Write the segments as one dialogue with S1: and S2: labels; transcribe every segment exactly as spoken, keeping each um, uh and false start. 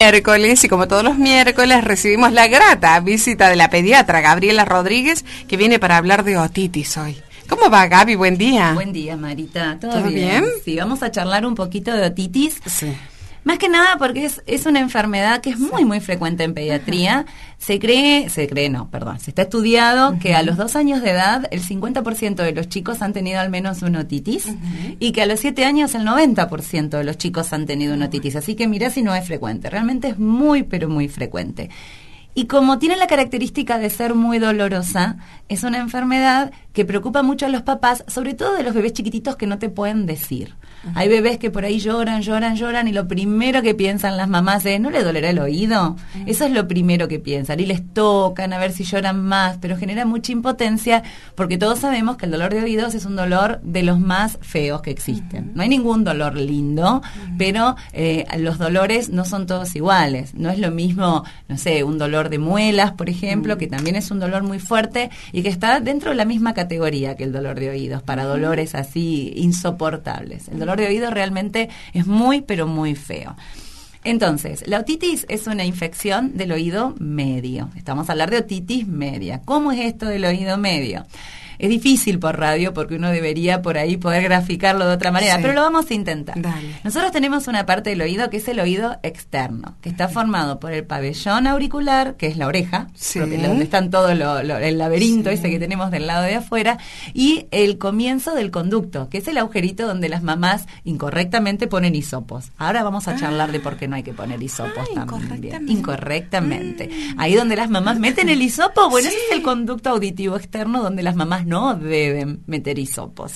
S1: miércoles y como todos los miércoles recibimos la grata visita de la pediatra Gabriela Rodríguez, que viene para hablar de otitis hoy. ¿Cómo va, Gaby? Buen día.
S2: Buen día, Marita. ¿Todo,
S1: ¿Todo
S2: bien?
S1: bien?
S2: Sí, vamos a charlar un poquito de otitis.
S1: Sí.
S2: Más que nada porque es, es una enfermedad que es muy, muy frecuente en pediatría. Uh-huh. Se cree, se cree no, perdón, se está estudiado uh-huh. que a los dos años de edad el cincuenta por ciento de los chicos han tenido al menos una otitis uh-huh. y que a los siete años el noventa por ciento de los chicos han tenido una otitis. Así que mirá si no es frecuente. Realmente es muy, pero muy frecuente. Y como tiene la característica de ser muy dolorosa, es una enfermedad que preocupa mucho a los papás, sobre todo de los bebés chiquititos que no te pueden decir. Uh-huh. Hay bebés que por ahí lloran, lloran, lloran y lo primero que piensan las mamás es, ¿no le dolerá el oído? Uh-huh. Eso es lo primero que piensan y les tocan a ver si lloran más, pero genera mucha impotencia porque todos sabemos que el dolor de oídos es un dolor de los más feos que existen. Uh-huh. No hay ningún dolor lindo, uh-huh. pero eh, los dolores no son todos iguales. No es lo mismo, no sé, un dolor de muelas, por ejemplo, uh-huh. que también es un dolor muy fuerte y que está dentro de la misma categoría que el dolor de oídos, para uh-huh. dolores así insoportables. El dolor de oído realmente es muy, pero muy feo. Entonces, la otitis es una infección del oído medio. Estamos a hablar de otitis media. ¿Cómo es esto del oído medio? Es difícil por radio porque uno debería por ahí poder graficarlo de otra manera, sí. pero lo vamos a intentar. Dale. Nosotros tenemos una parte del oído que es el oído externo, que está formado por el pabellón auricular, que es la oreja, sí. donde están todo lo, lo, el laberinto sí. ese que tenemos del lado de afuera, y el comienzo del conducto, que es el agujerito donde las mamás incorrectamente ponen hisopos. Ahora vamos a charlar ah. de por qué no hay que poner hisopos ah, también. Incorrectamente. Incorrectamente. Mm. Ahí donde las mamás meten el hisopo, bueno, sí. ese es el conducto auditivo externo donde las mamás no deben meter hisopos.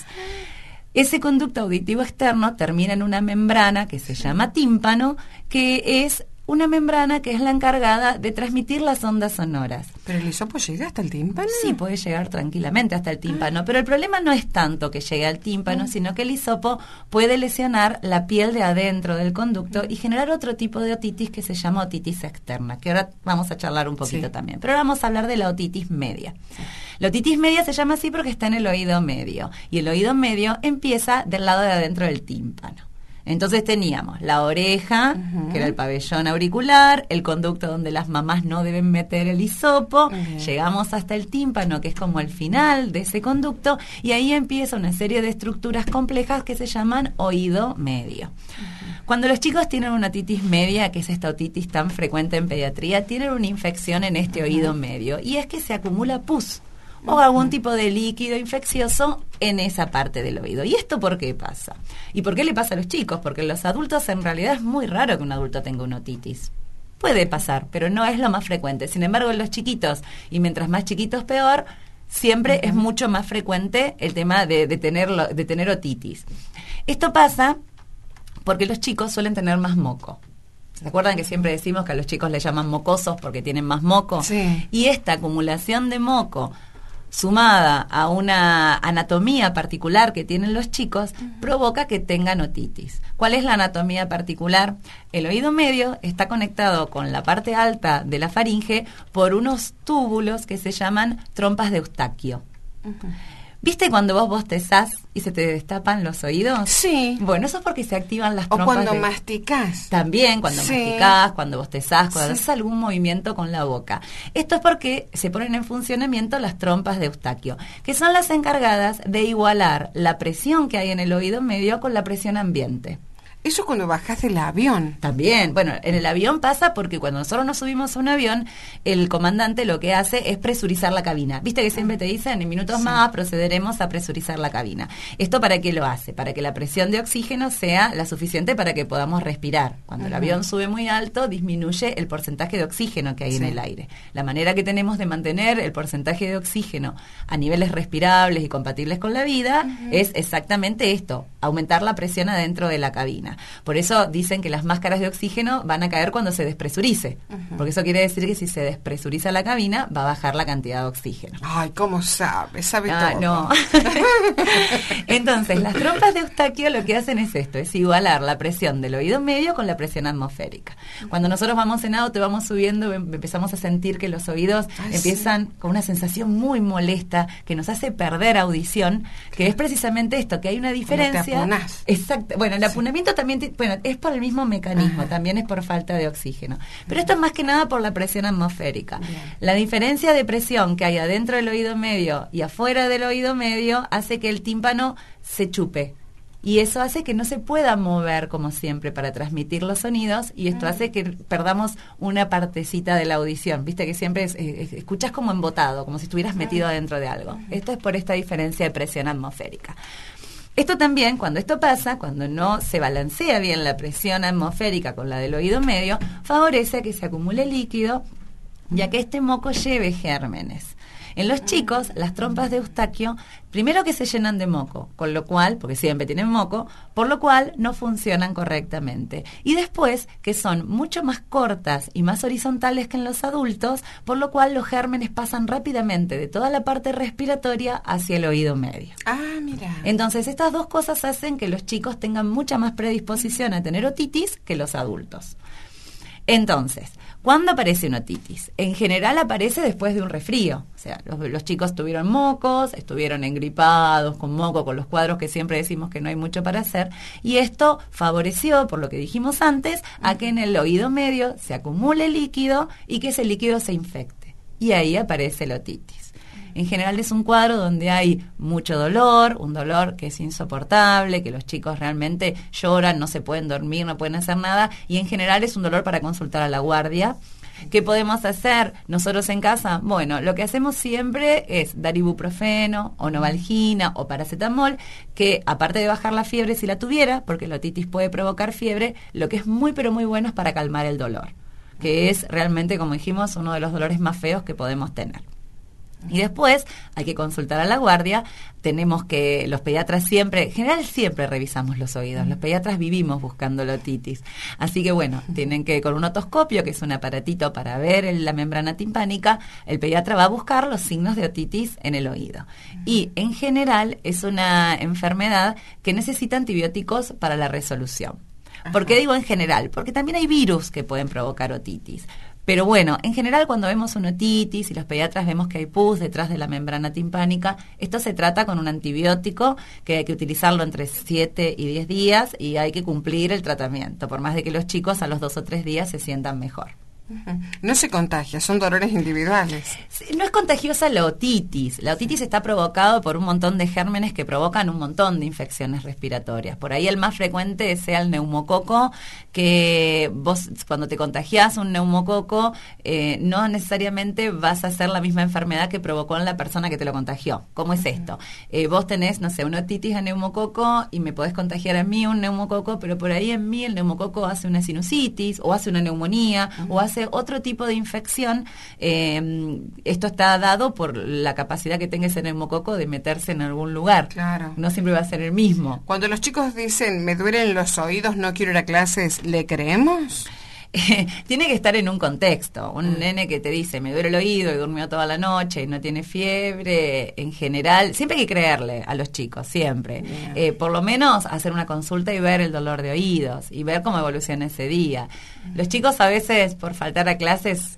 S2: Ese conducto auditivo externo termina en una membrana que se llama tímpano, que es una membrana que es la encargada de transmitir las ondas sonoras.
S1: ¿Pero el hisopo llega hasta el tímpano?
S2: Sí, puede llegar tranquilamente hasta el tímpano, ah. pero el problema no es tanto que llegue al tímpano, ah. sino que el hisopo puede lesionar la piel de adentro del conducto ah. y generar otro tipo de otitis que se llama otitis externa, que ahora vamos a charlar un poquito sí. también. Pero ahora vamos a hablar de la otitis media. Sí. La otitis media se llama así porque está en el oído medio, y el oído medio empieza del lado de adentro del tímpano. Entonces teníamos la oreja, uh-huh. que era el pabellón auricular, el conducto donde las mamás no deben meter el hisopo, uh-huh. llegamos hasta el tímpano, que es como el final de ese conducto, y ahí empieza una serie de estructuras complejas que se llaman oído medio. Uh-huh. Cuando los chicos tienen una otitis media, que es esta otitis tan frecuente en pediatría, tienen una infección en este uh-huh. oído medio, y es que se acumula pus o algún tipo de líquido infeccioso en esa parte del oído. ¿Y esto por qué pasa? ¿Y por qué le pasa a los chicos? Porque en los adultos en realidad es muy raro que un adulto tenga una otitis. Puede pasar, pero no es lo más frecuente. Sin embargo, en los chiquitos, y mientras más chiquitos peor, siempre uh-huh. es mucho más frecuente el tema de, de, tener, de tener otitis. Esto pasa porque los chicos suelen tener más moco. ¿Se acuerdan que siempre decimos que a los chicos les llaman mocosos porque tienen más moco?
S1: Sí.
S2: Y esta acumulación de moco sumada a una anatomía particular que tienen los chicos, uh-huh. provoca que tengan otitis. ¿Cuál es la anatomía particular? El oído medio está conectado con la parte alta de la faringe por unos túbulos que se llaman trompas de Eustaquio. Uh-huh. ¿Viste cuando vos bostezás y se te destapan los oídos?
S1: Sí.
S2: Bueno, eso es porque se activan las
S1: o
S2: trompas. O
S1: cuando
S2: de...
S1: masticás.
S2: También, cuando sí. masticás, cuando bostezás, cuando sí. haces algún movimiento con la boca. Esto es porque se ponen en funcionamiento las trompas de Eustaquio, que son las encargadas de igualar la presión que hay en el oído medio con la presión ambiente.
S1: Eso cuando bajás del avión.
S2: También, bueno, en el avión pasa porque cuando nosotros nos subimos a un avión, el comandante lo que hace es presurizar la cabina. Viste que siempre te dicen, en minutos sí. más procederemos a presurizar la cabina. ¿Esto para qué lo hace? Para que la presión de oxígeno sea la suficiente para que podamos respirar. Cuando uh-huh. el avión sube muy alto, disminuye el porcentaje de oxígeno que hay sí. en el aire. La manera que tenemos de mantener el porcentaje de oxígeno a niveles respirables y compatibles con la vida uh-huh. es exactamente esto, aumentar la presión adentro de la cabina. Por eso dicen que las máscaras de oxígeno van a caer cuando se despresurice, uh-huh. porque eso quiere decir que si se despresuriza la cabina va a bajar la cantidad de oxígeno.
S1: Ay, ¿cómo sabe? Sabe
S2: ah,
S1: todo.
S2: No. Entonces, las trompas de Eustaquio lo que hacen es esto, es igualar la presión del oído medio con la presión atmosférica. Cuando nosotros vamos en auto, vamos subiendo, empezamos a sentir que los oídos Ay, empiezan sí. con una sensación muy molesta que nos hace perder audición, que es precisamente esto, que hay una diferencia.
S1: No te apunás.
S2: Exacto. Bueno, el
S1: sí.
S2: apunamiento también también, te, bueno, es por el mismo mecanismo, ajá, también es por falta de oxígeno. Pero esto es más que nada por la presión atmosférica. Bien. La diferencia de presión que hay adentro del oído medio y afuera del oído medio hace que el tímpano se chupe. Y eso hace que no se pueda mover como siempre para transmitir los sonidos, y esto hace que perdamos una partecita de la audición. Viste que siempre es, es, escuchas como embotado, como si estuvieras metido adentro de algo. Esto es por esta diferencia de presión atmosférica. Esto también, cuando esto pasa, cuando no se balancea bien la presión atmosférica con la del oído medio, favorece a que se acumule líquido, ya que este moco lleve gérmenes. En los chicos, las trompas de Eustaquio, primero que se llenan de moco, con lo cual, porque siempre tienen moco, por lo cual no funcionan correctamente. Y después, que son mucho más cortas y más horizontales que en los adultos, por lo cual los gérmenes pasan rápidamente de toda la parte respiratoria hacia el oído medio.
S1: Ah, mira.
S2: Entonces, estas dos cosas hacen que los chicos tengan mucha más predisposición a tener otitis que los adultos. Entonces, ¿cuándo aparece una otitis? En general aparece después de un resfrío. O sea, los, los chicos tuvieron mocos, estuvieron engripados, con moco, con los cuadros que siempre decimos que no hay mucho para hacer. Y esto favoreció, por lo que dijimos antes, a que en el oído medio se acumule líquido y que ese líquido se infecte. Y ahí aparece la otitis. En general es un cuadro donde hay mucho dolor, un dolor que es insoportable, que los chicos realmente lloran, no se pueden dormir, no pueden hacer nada, y en general es un dolor para consultar a la guardia. ¿Qué podemos hacer nosotros en casa? Bueno, lo que hacemos siempre es dar ibuprofeno o novalgina o paracetamol, que aparte de bajar la fiebre si la tuviera, porque la otitis puede provocar fiebre, lo que es muy pero muy bueno es para calmar el dolor, que es realmente, como dijimos, uno de los dolores más feos que podemos tener. Y después hay que consultar a la guardia. Tenemos que, los pediatras siempre, en general siempre revisamos los oídos. Los pediatras vivimos buscando la otitis. Así que bueno, tienen que, con un otoscopio, que es un aparatito para ver el, la membrana timpánica, el pediatra va a buscar los signos de otitis en el oído. Y en general es una enfermedad que necesita antibióticos para la resolución. ¿Por qué digo en general? Porque también hay virus que pueden provocar otitis. Pero bueno, en general cuando vemos una otitis y los pediatras vemos que hay pus detrás de la membrana timpánica, esto se trata con un antibiótico que hay que utilizarlo entre siete y diez días y hay que cumplir el tratamiento, por más de que los chicos a los dos o tres días se sientan mejor.
S1: No se contagia, son dolores individuales.
S2: No es contagiosa la otitis. La otitis está provocada por un montón de gérmenes que provocan un montón de infecciones respiratorias. Por ahí el más frecuente sea el neumococo, que vos cuando te contagiás un neumococo eh, no necesariamente vas a hacer la misma enfermedad que provocó en la persona que te lo contagió. ¿Cómo es esto? Eh, vos tenés, no sé, una otitis a neumococo y me podés contagiar a mí un neumococo, pero por ahí en mí el neumococo hace una sinusitis o hace una neumonía uh-huh. o hace otro tipo de infección. Eh, esto está dado por la capacidad que tenga ese neumococo de meterse en algún lugar.
S1: Claro.
S2: No siempre va a ser el mismo.
S1: Cuando los chicos dicen, me duelen los oídos, no quiero ir a clases, ¿le creemos?
S2: Eh, tiene que estar en un contexto. Un mm. nene que te dice, me duele el oído y durmió toda la noche y no tiene fiebre, en general, siempre hay que creerle a los chicos, siempre. Yeah. Eh, por lo menos hacer una consulta y ver el dolor de oídos y ver cómo evoluciona ese día. Mm. Los chicos a veces, por faltar a clases,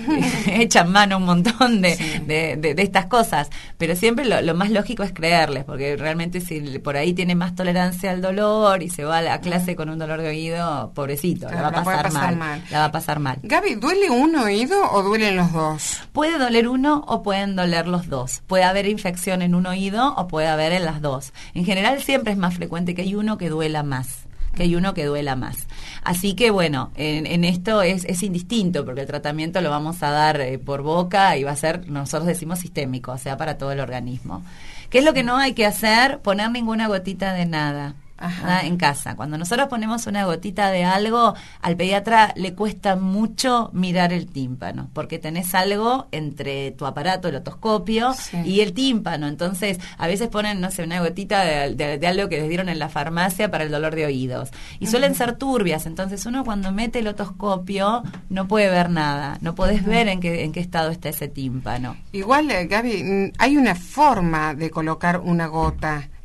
S2: echan mano un montón de, sí. de, de, de estas cosas, pero siempre lo, lo más lógico es creerles, porque realmente si por ahí tiene más tolerancia al dolor y se va a la clase con un dolor de oído, pobrecito, claro, la va a pasar, pasar mal, mal, la va a pasar mal.
S1: Gaby, ¿duele un oído o duelen los dos?
S2: Puede doler uno o pueden doler los dos. Puede haber infección en un oído o puede haber en las dos. En general siempre es más frecuente que hay uno que duela más. que hay uno que duela más. Así que bueno, en, en esto es, es indistinto, porque el tratamiento lo vamos a dar eh, por boca y va a ser, nosotros decimos sistémico, o sea, para todo el organismo. ¿Qué es lo que no hay que hacer? Poner ninguna gotita de nada. Ajá. En casa. Cuando nosotros ponemos una gotita de algo, al pediatra le cuesta mucho mirar el tímpano, porque tenés algo entre tu aparato, el otoscopio, sí. y el tímpano. Entonces, a veces ponen, no sé, una gotita de, de, de algo que les dieron en la farmacia para el dolor de oídos. Y uh-huh. suelen ser turbias. Entonces, uno cuando mete el otoscopio no puede ver nada. No podés uh-huh. ver en qué, en qué estado está ese tímpano.
S1: Igual, Gaby, hay una forma de colocar una gota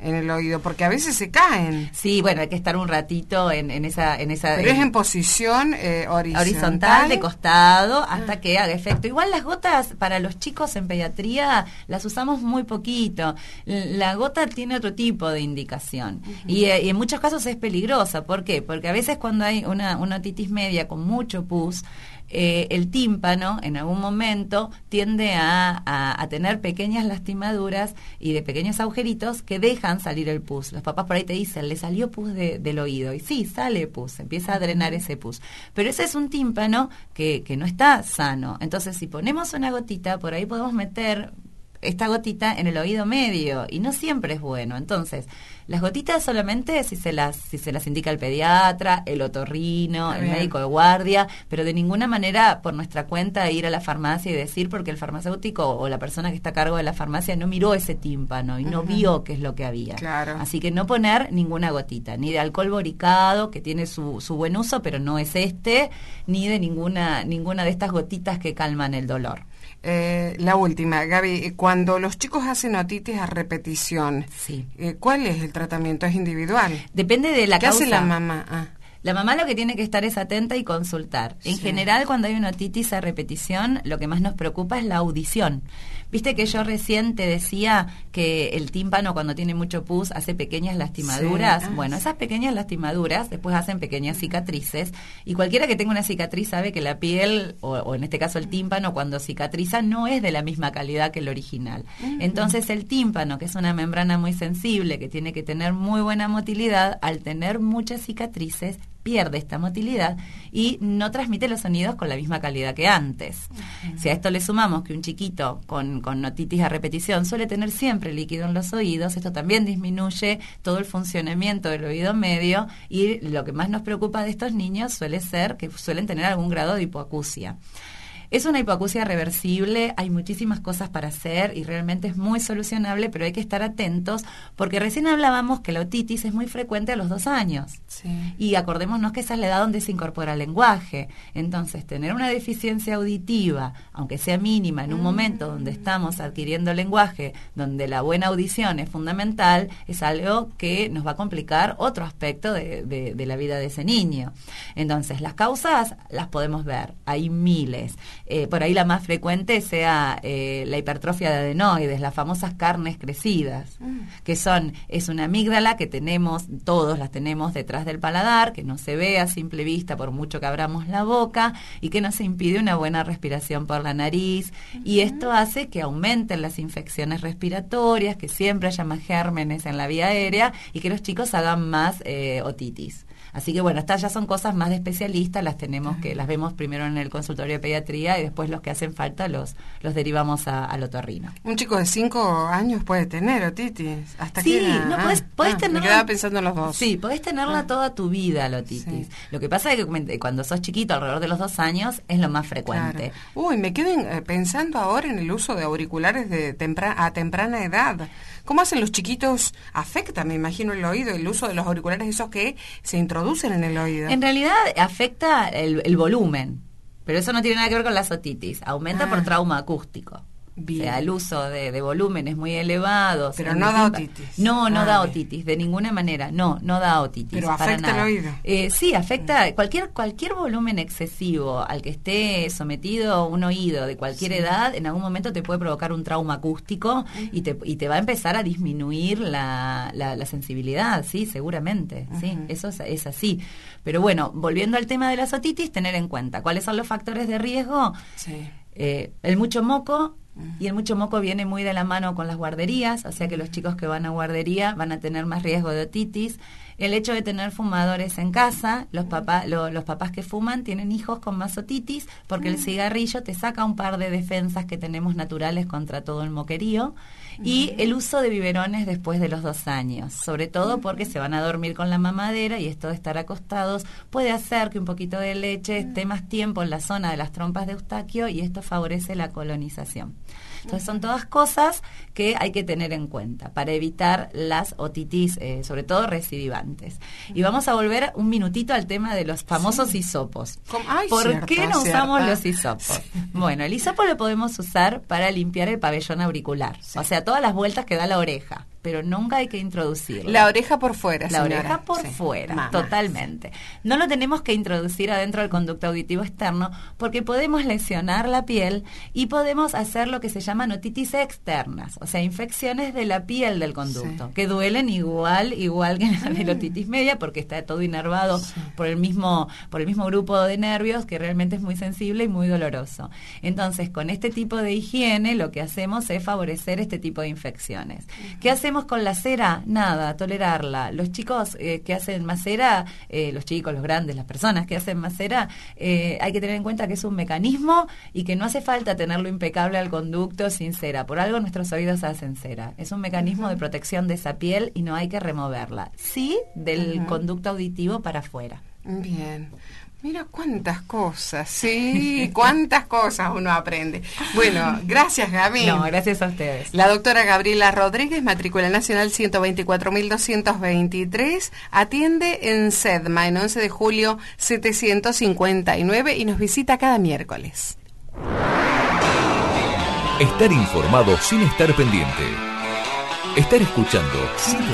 S1: en el oído, porque a veces se caen.
S2: Sí, bueno, hay que estar un ratito en, en esa... En esa
S1: Pero
S2: en,
S1: es en posición eh, horizontal.
S2: Horizontal, de costado, hasta ah. que haga efecto. Igual las gotas para los chicos en pediatría las usamos muy poquito. La gota tiene otro tipo de indicación. Uh-huh. y, y en muchos casos es peligrosa. ¿Por qué? Porque a veces cuando hay una, una otitis media con mucho pus, Eh, el tímpano en algún momento tiende a, a, a tener pequeñas lastimaduras y de pequeños agujeritos que dejan salir el pus. Los papás por ahí te dicen, le salió pus de, del oído. Y sí, sale pus, empieza a drenar ese pus. Pero ese es un tímpano que, que no está sano. Entonces, si ponemos una gotita, por ahí podemos meter esta gotita en el oído medio y no siempre es bueno. Entonces, las gotitas solamente si se las si se las indica el pediatra, el otorrino, el médico de guardia, pero de ninguna manera por nuestra cuenta ir a la farmacia y decir porque el farmacéutico o la persona que está a cargo de la farmacia no miró ese tímpano y no uh-huh. vio qué es lo que había.
S1: Claro.
S2: Así que no poner ninguna gotita, ni de alcohol boricado, que tiene su, su buen uso, pero no es este, ni de ninguna ninguna de estas gotitas que calman el dolor.
S1: Eh, la última, Gaby, cuando los chicos hacen otitis a repetición,
S2: sí.
S1: eh, ¿cuál es el tratamiento? ¿Es individual?
S2: Depende de la
S1: ¿Qué
S2: causa.
S1: hace la mamá? Ah.
S2: La mamá lo que tiene que estar es atenta y consultar. En sí. general, cuando hay una otitis a repetición, lo que más nos preocupa es la audición. Viste que yo recién te decía que el tímpano cuando tiene mucho pus hace pequeñas lastimaduras. Sí. Ah, bueno, esas pequeñas lastimaduras después hacen pequeñas cicatrices y cualquiera que tenga una cicatriz sabe que la piel, o, o en este caso el tímpano, cuando cicatriza no es de la misma calidad que el original. Uh-huh. Entonces el tímpano, que es una membrana muy sensible, que tiene que tener muy buena motilidad, al tener muchas cicatrices, pierde esta motilidad y no transmite los sonidos con la misma calidad que antes. Uh-huh. Si a esto le sumamos que un chiquito con, con otitis a repetición suele tener siempre líquido en los oídos, esto también disminuye todo el funcionamiento del oído medio y lo que más nos preocupa de estos niños suele ser que suelen tener algún grado de hipoacusia. Es una hipoacusia reversible, hay muchísimas cosas para hacer y realmente es muy solucionable, pero hay que estar atentos porque recién hablábamos que la otitis es muy frecuente a los dos años.
S1: Sí.
S2: Y acordémonos que esa es la edad donde se incorpora el lenguaje. Entonces, tener una deficiencia auditiva, aunque sea mínima, en un mm. momento donde estamos adquiriendo lenguaje, donde la buena audición es fundamental, es algo que nos va a complicar otro aspecto de, de, de la vida de ese niño. Entonces, las causas las podemos ver, hay miles. Eh, por ahí la más frecuente sea eh, la hipertrofia de adenoides, las famosas carnes crecidas, mm. que son, es una amígdala que tenemos, todos las tenemos detrás del paladar, que no se ve a simple vista por mucho que abramos la boca y que nos impide una buena respiración por la nariz, mm-hmm. y esto hace que aumenten las infecciones respiratorias, que siempre haya más gérmenes en la vía aérea y que los chicos hagan más eh, otitis. Así que bueno, estas ya son cosas más de especialistas, las tenemos que, las vemos primero en el consultorio de pediatría y después los que hacen falta los, los derivamos a, al otorrino.
S1: Un chico de cinco años puede tener otitis. ¿Hasta
S2: sí,
S1: qué edad?
S2: no podés,
S1: ah,
S2: podés
S1: ah,
S2: tenerla.
S1: Me quedaba pensando en los dos.
S2: Sí, podés tenerla ah. toda tu vida la otitis. Sí. Lo que pasa es que cuando sos chiquito, alrededor de los dos años, es lo más frecuente.
S1: Claro. Uy, me quedo eh, pensando ahora en el uso de auriculares de tempra- a temprana edad. ¿Cómo hacen los chiquitos? Afecta, me imagino, el oído, el uso de los auriculares esos que se introducen en el oído.
S2: En realidad afecta el, el volumen, pero eso no tiene nada que ver con la otitis. Aumenta ah. por trauma acústico. Bien. O sea, el uso de, de volúmenes muy elevados.
S1: Pero no da otitis.
S2: No, no
S1: ah,
S2: da
S1: bien.
S2: otitis, de ninguna manera. No, no da otitis.
S1: Pero
S2: para
S1: afecta
S2: nada.
S1: el oído.
S2: Eh, sí, afecta cualquier cualquier volumen excesivo al que esté sometido un oído de cualquier sí. edad, en algún momento te puede provocar un trauma acústico uh-huh. y te y te va a empezar a disminuir la, la, la sensibilidad, sí, seguramente. Uh-huh. Sí, eso es, es así. Pero bueno, volviendo al tema de las otitis, tener en cuenta cuáles son los factores de riesgo.
S1: Sí.
S2: Eh, el mucho moco. Y el mucho moco viene muy de la mano con las guarderías, o sea que los chicos que van a guardería van a tener más riesgo de otitis. El hecho de tener fumadores en casa, los papás, lo, los papás que fuman tienen hijos con más otitis porque el cigarrillo te saca un par de defensas que tenemos naturales contra todo el moquerío. Y el uso de biberones después de los dos años, sobre todo porque se van a dormir con la mamadera y esto de estar acostados puede hacer que un poquito de leche esté más tiempo en la zona de las trompas de Eustaquio y esto favorece la colonización. Entonces son todas cosas que hay que tener en cuenta para evitar las otitis, eh, sobre todo recidivantes. Y vamos a volver un minutito al tema de los famosos sí. hisopos.
S1: Ay,
S2: ¿Por
S1: cierto,
S2: qué no
S1: cierto.
S2: usamos los hisopos? Sí. Bueno, el hisopo lo podemos usar para limpiar el pabellón auricular, sí. o sea, todas las vueltas que da la oreja. pero nunca hay que introducirlo.
S1: La oreja por fuera,
S2: La
S1: señora.
S2: oreja por
S1: Sí.
S2: fuera,
S1: Mamá.
S2: totalmente. No lo tenemos que introducir adentro del conducto auditivo externo porque podemos lesionar la piel y podemos hacer lo que se llaman otitis externas, o sea, infecciones de la piel del conducto,
S1: Sí.
S2: que duelen igual, igual que la de la otitis media porque está todo inervado
S1: Sí.
S2: por el mismo, por el mismo grupo de nervios que realmente es muy sensible y muy doloroso. Entonces, con este tipo de higiene lo que hacemos es favorecer este tipo de infecciones. Uh-huh. ¿Qué hacemos con la cera? Nada, tolerarla. Los chicos eh, que hacen más cera, eh, los chicos, los grandes, las personas que hacen más cera, eh, hay que tener en cuenta que es un mecanismo y que no hace falta tenerlo impecable al conducto sin cera. Por algo nuestros oídos hacen cera. Es un mecanismo uh-huh. de protección de esa piel y no hay que removerla. Sí, del uh-huh. conducto auditivo para afuera.
S1: Bien. Mira cuántas cosas, sí, cuántas cosas uno aprende. Bueno, gracias, Gaby.
S2: No, gracias a ustedes.
S1: La doctora Gabriela Rodríguez, matrícula nacional ciento veinticuatro mil doscientos veintitrés, atiende en SEDMA en once de julio setecientos cincuenta y nueve y nos visita cada miércoles.
S3: Estar informado sin estar pendiente. Estar escuchando sin